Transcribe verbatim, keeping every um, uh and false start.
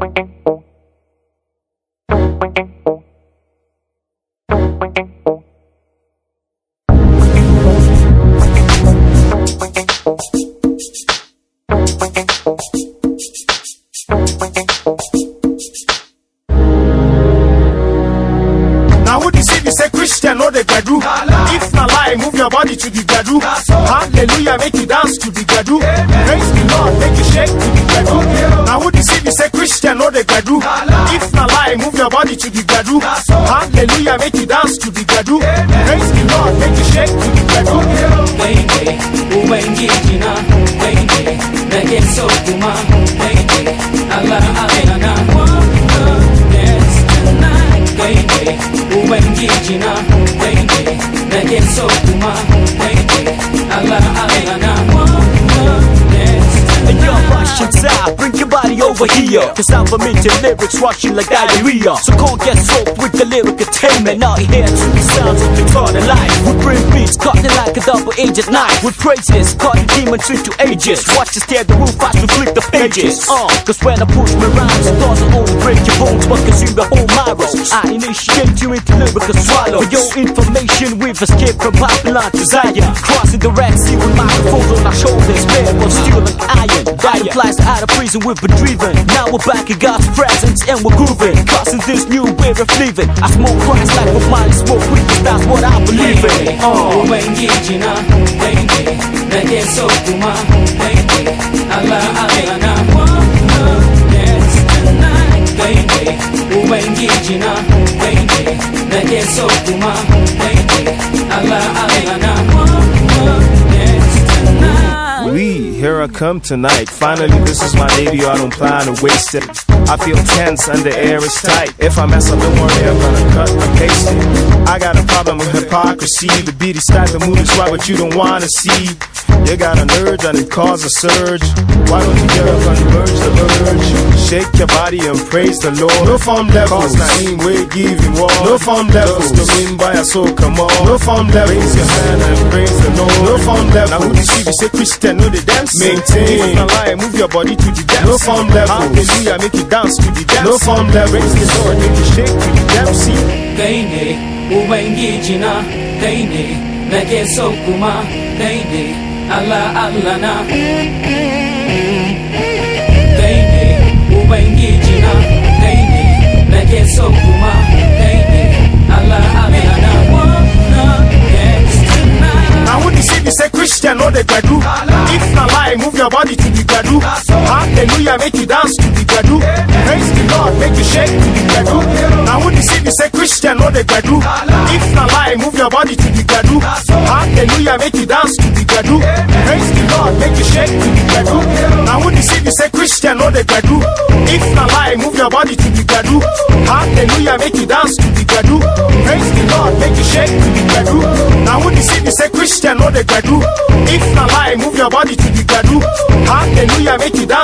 Know the gadu. If not lie, move your body to the gadu. Hallelujah, make you dance to the gadu. Praise the Lord, make you shake to the gadu. Now would you see me say Christian, know the gadu. If not lie, move your body to the gadu. Hallelujah, make you dance to the gadu. Praise the Lord, make you shake to the gadu. Baby, uwengi jina, baby, make it so kuma, baby, Allah Allah na wanna dance tonight, baby, uwengi jina, baby, make it so kuma, baby, Allah Allah na wanna dance tonight. And you're rushing inside, bring your body over here, cause I'm fermenting lyrics rushing like diarrhea. So go get soaked with the lyric attainment. Now here to the sounds of the God of life. We bring beats, cutting like a double-edged knife. With praises, cutting demons into ages. Watch us tear the roof as we flip the pages. Uh, cause when I push my rhymes, it doesn't only break your bones, but consume the whole marrow. I initiate you into lyrical swallow. For your information, we've escaped from Babylon to Zion. Crossing the Red Sea with microphones on our shoulders, bare but steel like iron. That implies that out of prison we've been driven. Now we're back in God's presence and we're grooving. Causing this new way of living. I smoke Christ like with Molly smoke weed, cause that's what I believe in. Oh, uwengi jina, baby, make it so kuma, baby, Allah Allah na wanna dance tonight, baby, uwengi jina, baby, make it so kuma, baby, Allah Allah na wanna dance tonight. We, here I come tonight. Finally, this is my debut, I don't plan to waste it. I feel tense and the air is tight. If I mess up, don't worry, I'm gonna cut and paste it. I got a problem with hypocrisy. The beat is type of mood is right, but you don't wanna see. You got an urge and it causes a surge. Why don't you get up and merge the urge? Shake your body and praise the Lord. No form levels, Naim way giving war. No form levels, the wind by a soul, come on. No form levels, raise your hand and praise the Lord. No form levels, now who you see, you say Christian, know the dance. Maintain, if lie, move your body to the dance. No form levels, hallelujah, make you dance to the dance. No form levels, raise the Lord, make you shake to the dance. See, Gaine, uwengi jina, Gaine, make it so kuma, Gaine. Allah Allah na Gaine, uwengi jina, Gaine, make it so kuma, Gaine, Allah Allah na wanna dance tonight. now when you see me say Christian, know the gadu. If not lie, move your body to the gadu. Hallelujah, make you dance to the gadu. Praise the Lord, make you shake to the gadu. Now when you see me say Christian, know the gadu. If not lie, move your body to the gadu. Hallelujah, make you dance to the gadu. Praise the Lord, make you shake to the gadu. Now when you see me say Christian, know the gadu. If not lie, move your body to the gadu. Hallelujah, make you dance to the gadu. Praise the Lord, make you shake to the gadu. Now when you see me say Christian, know the gadu. If not lie, move your body to the gadu. Hallelujah, make you dance.